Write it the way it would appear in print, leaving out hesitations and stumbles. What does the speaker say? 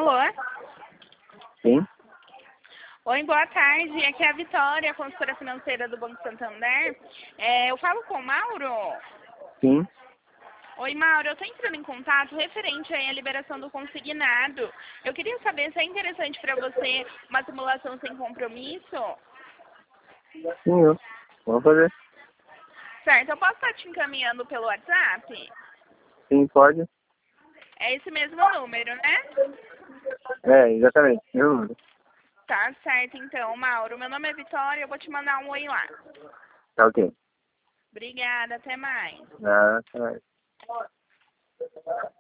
Alô? Sim, Oi, boa tarde. Aqui é a Vitória, consultora financeira do Banco Santander. Eu falo com o Mauro? sim. Oi, Mauro. Eu estou entrando em contato referente aí à liberação do consignado. Eu queria saber se é interessante para você uma simulação sem compromisso. Sim, eu. Vamos fazer. Certo, eu posso estar te encaminhando pelo WhatsApp? Sim, pode. É esse mesmo número, né? É, exatamente. Eu. Tá certo, então, Mauro. Meu nome é Vitória, eu vou te mandar um oi lá. Tá ok. Obrigada, até mais. Ah, tá.